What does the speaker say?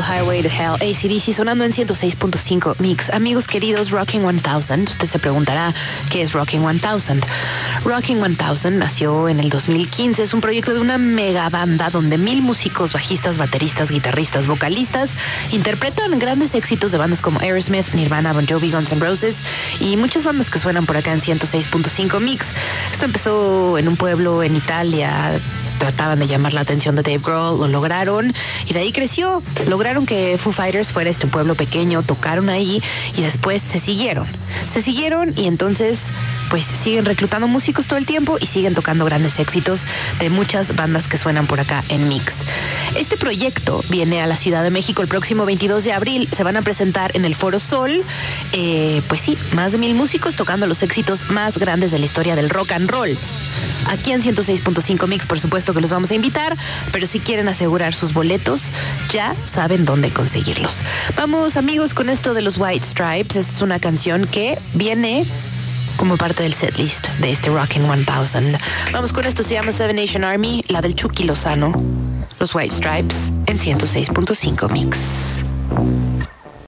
Highway to Hell, AC/DC sonando en 106.5 Mix. Amigos queridos, Rocking 1000, usted se preguntará qué es Rocking 1000. Rocking 1000 nació en el 2015, es un proyecto de una mega banda donde 1000 músicos, bajistas, bateristas, guitarristas, vocalistas interpretan grandes éxitos de bandas como Aerosmith, Nirvana, Bon Jovi, Guns N' Roses y muchas bandas que suenan por acá en 106.5 Mix. Esto empezó en un pueblo en Italia. Trataban de llamar la atención de Dave Grohl, lo lograron y de ahí creció. Lograron que Foo Fighters fuera este pueblo pequeño, tocaron ahí y después se siguieron y entonces pues siguen reclutando músicos todo el tiempo y siguen tocando grandes éxitos de muchas bandas que suenan por acá en Mix. Este proyecto viene a la Ciudad de México el próximo 22 de abril. Se van a presentar en el Foro Sol. Pues sí, más de 1000 músicos tocando los éxitos más grandes de la historia del rock and roll. Aquí en 106.5 Mix, por supuesto que los vamos a invitar, pero si quieren asegurar sus boletos, ya saben dónde conseguirlos. Vamos, amigos, con esto de los White Stripes. Esta es una canción que viene como parte del setlist de este Rocking 1000. Vamos con esto, se llama Seven Nation Army, la del Chucky Lozano. Los White Stripes en 106.5 Mix.